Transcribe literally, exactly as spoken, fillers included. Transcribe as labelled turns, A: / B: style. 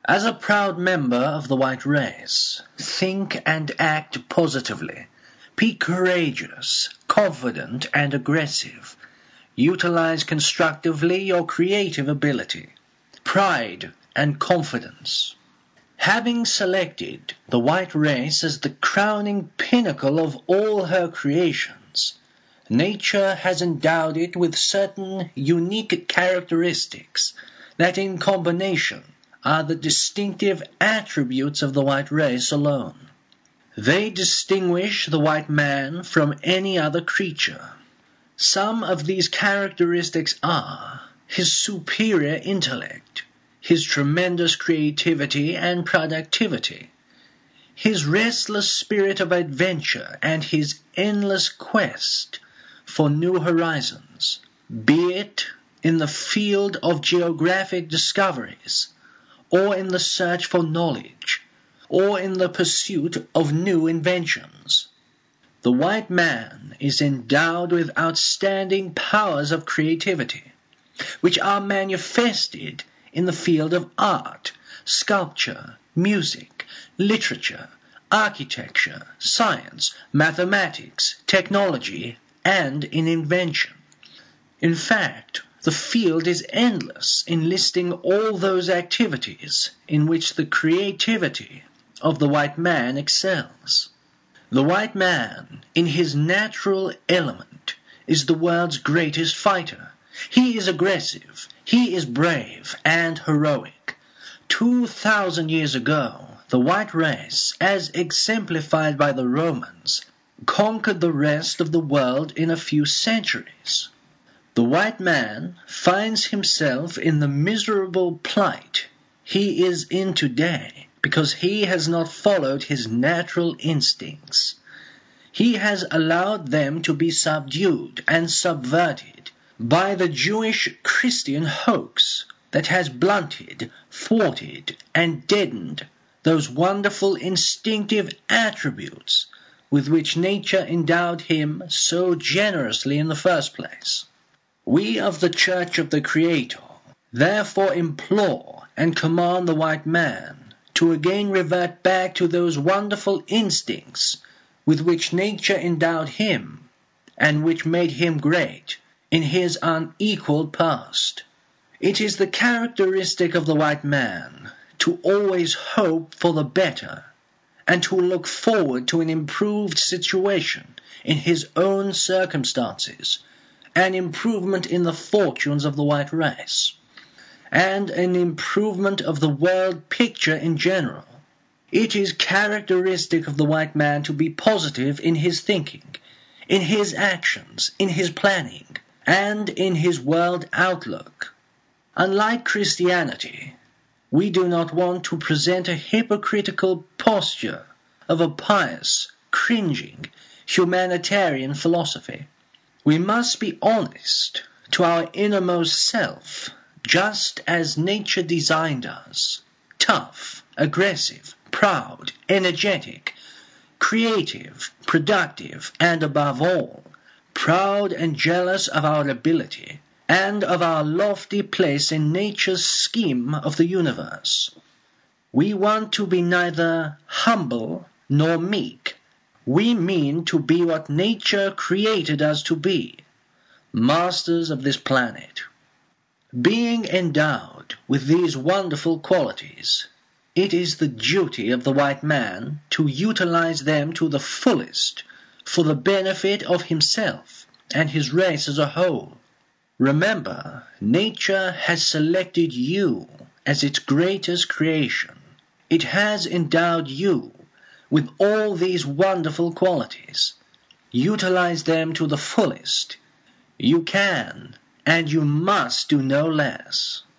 A: As a proud member of the white race, think and act positively. Be courageous, confident, and aggressive. Utilize constructively your creative ability, pride, and confidence. Having selected the white race as the crowning pinnacle of all her creations, nature has endowed it with certain unique characteristics that in combination are the distinctive attributes of the white race alone. They distinguish the white man from any other creature. Some of these characteristics are his superior intellect, his tremendous creativity and productivity, his restless spirit of adventure, and his endless quest for new horizons, be it in the field of geographic discoveries, or in the search for knowledge, or in the pursuit of new inventions. The white man is endowed with outstanding powers of creativity, which are manifested in the field of art, sculpture, music, literature, architecture, science, mathematics, technology, and in invention. In fact, the field is endless in listing all those activities in which the creativity of the white man excels. The white man, in his natural element, is the world's greatest fighter. He is aggressive, he is brave and heroic. Two thousand years ago, the white race, as exemplified by the Romans, conquered the rest of the world in a few centuries. The white man finds himself in the miserable plight he is in today because he has not followed his natural instincts. He has allowed them to be subdued and subverted by the Jewish-Christian hoax that has blunted, thwarted, and deadened those wonderful instinctive attributes with which nature endowed him so generously in the first place. We of the Church of the Creator therefore implore and command the white man to again revert back to those wonderful instincts with which nature endowed him and which made him great in his unequaled past. It is the characteristic of the white man to always hope for the better and to look forward to an improved situation in his own circumstances, an improvement in the fortunes of the white race, and an improvement of the world picture in general. It is characteristic of the white man to be positive in his thinking, in his actions, in his planning, and in his world outlook. Unlike Christianity, we do not want to present a hypocritical posture of a pious, cringing, humanitarian philosophy. We must be honest to our innermost self, just as nature designed us, tough, aggressive, proud, energetic, creative, productive, and above all, proud and jealous of our ability and of our lofty place in nature's scheme of the universe. We want to be neither humble nor meek. We mean to be what nature created us to be, masters of this planet. Being endowed with these wonderful qualities, it is the duty of the white man to utilize them to the fullest for the benefit of himself and his race as a whole. Remember, nature has selected you as its greatest creation. It has endowed you with all these wonderful qualities. Utilize them to the fullest. You can and you must do no less.